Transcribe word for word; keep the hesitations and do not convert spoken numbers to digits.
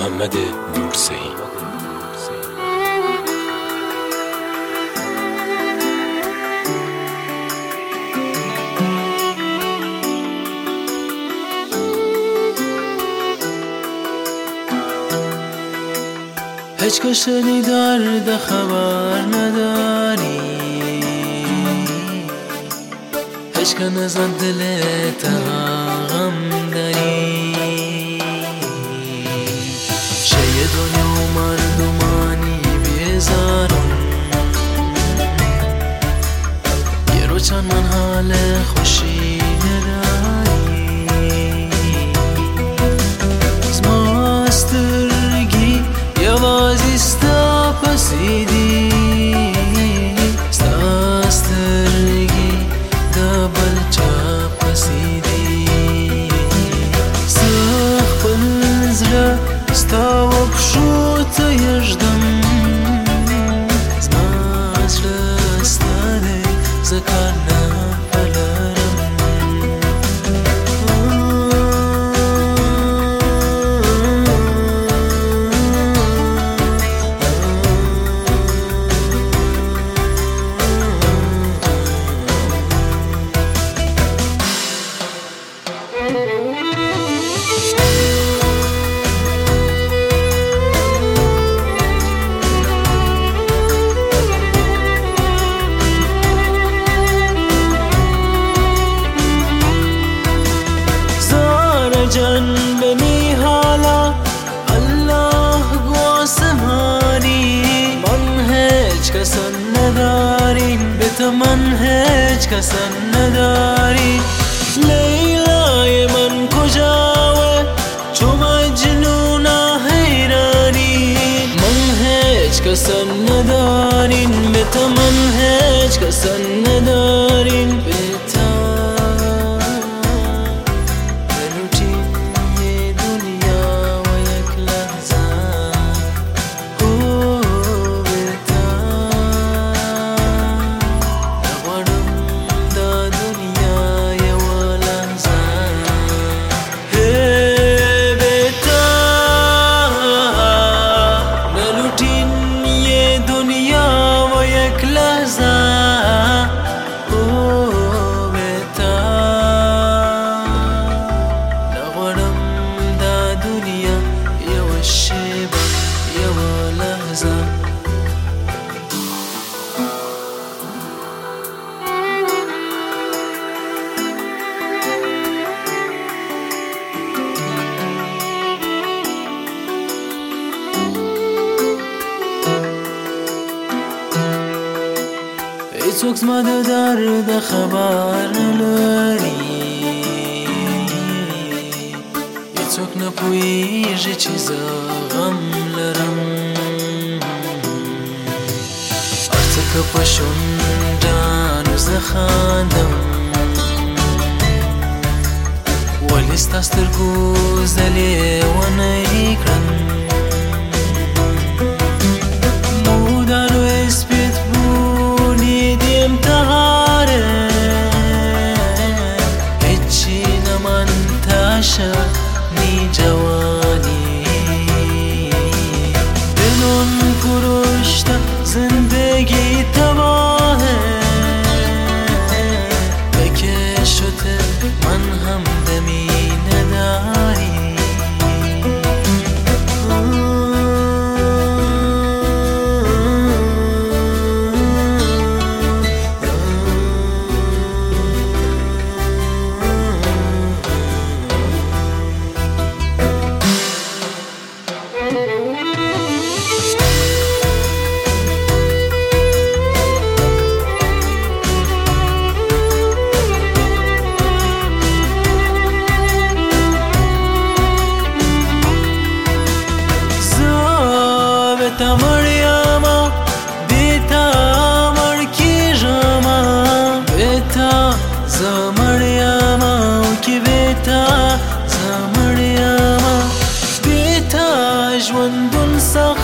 محمد نورسی. هیچ کشنی درد خبر نداری، هیچ کن از دلت غم داری. شاید دنیا و مردمانی بیزارن، یه رو چند من حال خوشی نداری. از ماسترگی یوازی ستا پسیدی، ستا سترگی دبل چا پسیدی. سخ پنزره ستا و پشو تا یجدم، زما زره ستا دی زکار نپلرم. جنبنی حالا الله گواسمانی، من هیچ کسان نداریم به تو، من هیچ کسان نداری. لیلای من کجاوه چو مجنونا حیرانی، من هیچ کسان ندارین به تو، من هیچ کسان ندارین به تو. هیچوک زما د درد خبر نلري، هیڅوک نه پوهیږي چې زه غم لرم. هر څه که په شونډانو زه خاندم، ولې ستا سترګو زه لیونی کړم. نی جوانی دلون کشته، زندگی تباهه. بکشته من هم دمی نداری. بیتا مریاما بیتا مرکی جاما، بیتا زمریاما کی بیتا زمریاما، بیتا جوندون سخت